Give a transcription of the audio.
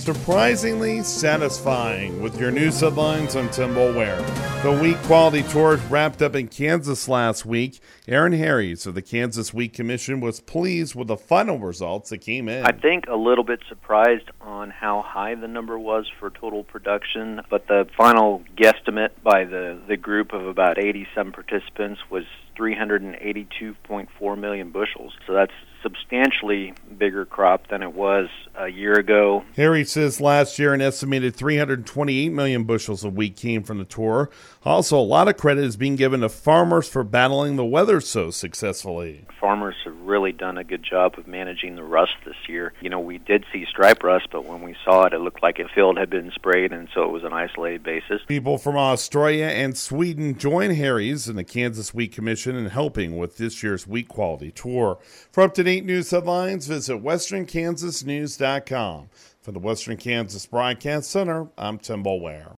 Surprisingly satisfying with your news headlines. I'm Tim Boulware. The Wheat Quality Tour wrapped up in Kansas last week. Aaron Harries of the Kansas Wheat Commission was pleased with the final results that came in. I think a little bit surprised on how high the number was for total production, but the final guesstimate by the group of about 87 participants was 382.4 million bushels. So that's substantially bigger crop than it was a year ago. Harry says last year an estimated 328 million bushels of wheat came from the tour. Also, a lot of credit is being given to farmers for battling the weather so successfully. Farmers have really done a good job of managing the rust this year. You know, we did see stripe rust, but when we saw it, it looked like a field had been sprayed, and so it was an isolated basis. People from Australia and Sweden join Harries and the Kansas Wheat Commission in helping with this year's Wheat Quality Tour. For up-to-date news headlines, visit westernkansasnews.com. For the Western Kansas Broadcast Center, I'm Tim Boulware.